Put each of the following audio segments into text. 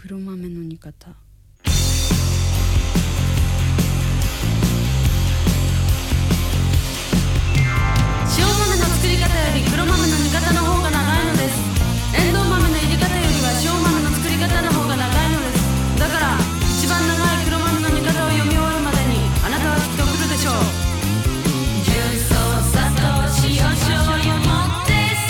黒豆の煮方。塩豆の作り方より黒豆の煮方の方が長いのです。エンドウ豆の入れ方よりは塩豆の作り方の方が長いのです。だから一番長い黒豆の煮方を読み終わるまでにあなたはきっと来るでしょう。重曹、砂糖、塩、醤油持ってさ。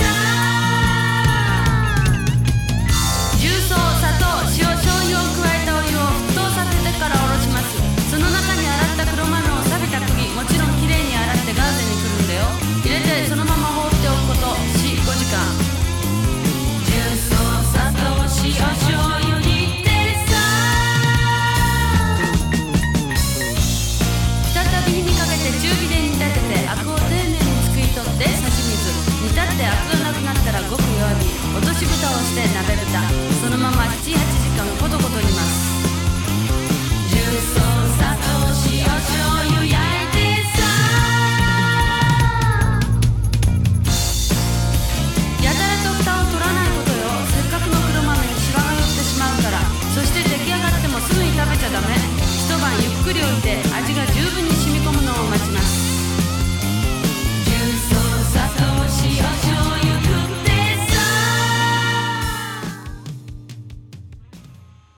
重曹、砂糖、塩、醤油を加えたお湯を沸騰させてからおろします。その中に洗った黒豆を錆びた釘、もちろんきれいに洗ってガーゼにくるんだよ。入れてそのまま放っておくこと 4,5 時間。重曹、砂糖、塩、醤油煮てさ。再び火にかけて中火で煮立ててアクを丁寧にすくい取って差し水。煮立ってアクがなくなったらごく弱火、落とし蓋をして鍋蓋。そのまま 7,8 時間コトコト煮ます。重曹、砂糖、塩、醤油焼いてさ。やたらと蓋を取らないことよ。せっかくの黒豆にシワが寄ってしまうから。そして出来上がってもすぐに食べちゃダメ。一晩ゆっくり置いて味が十分に